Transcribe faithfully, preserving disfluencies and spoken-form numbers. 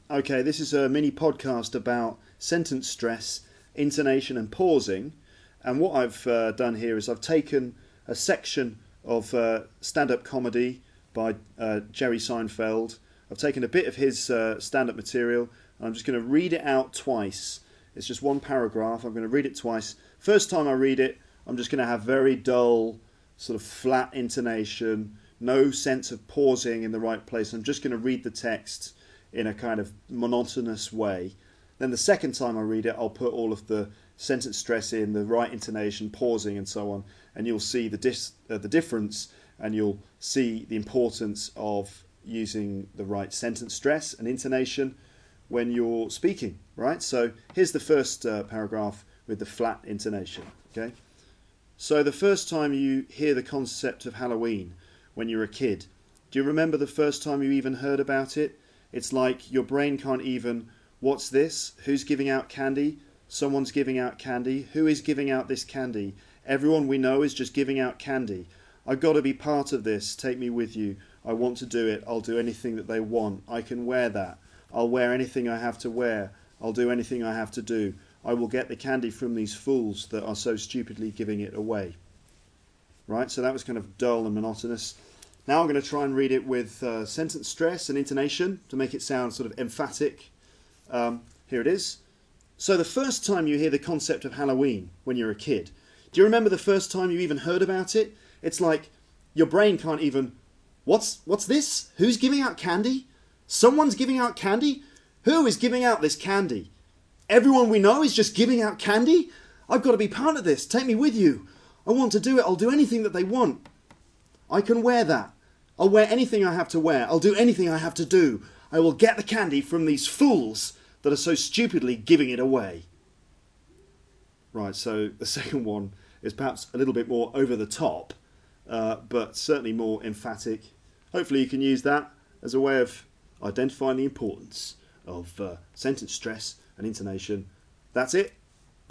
Okay, this is a mini podcast about sentence stress, intonation and pausing. And what I've uh, done here is I've taken a section of uh, stand-up comedy by uh, Jerry Seinfeld. I've taken a bit of his uh, stand-up material and I'm just going to read it out twice. It's just one paragraph. I'm going to read it twice. First time I read it, I'm just going to have very dull, sort of flat intonation, no sense of pausing in the right place. I'm just going to read the text in a kind of monotonous way. Then the second time I read it, I'll put all of the sentence stress in, the right intonation, pausing and so on, and you'll see the dis- uh, the difference, and you'll see the importance of using the right sentence stress and intonation when you're speaking, right? So here's the first uh, paragraph with the flat intonation, okay? So the first time you hear the concept of Halloween when you're a kid, do you remember the first time you even heard about it? It's like your brain can't even, what's this? Who's giving out candy? Someone's giving out candy. Who is giving out this candy? Everyone we know is just giving out candy. I've got to be part of this. Take me with you. I want to do it. I'll do anything that they want. I can wear that. I'll wear anything I have to wear. I'll do anything I have to do. I will get the candy from these fools that are so stupidly giving it away. Right? So that was kind of dull and monotonous. Now I'm going to try and read it with uh, sentence stress and intonation to make it sound sort of emphatic. Um, here it is. So the first time you hear the concept of Halloween when you're a kid, do you remember the first time you even heard about it? It's like your brain can't even, what's what's this? Who's giving out candy? Someone's giving out candy? Who is giving out this candy? Everyone we know is just giving out candy? I've got to be part of this. Take me with you. I want to do it. I'll do anything that they want. I can wear that. I'll wear anything I have to wear. I'll do anything I have to do. I will get the candy from these fools that are so stupidly giving it away. Right, so the second one is perhaps a little bit more over the top, uh, but certainly more emphatic. Hopefully you can use that as a way of identifying the importance of uh, sentence stress and intonation. That's it.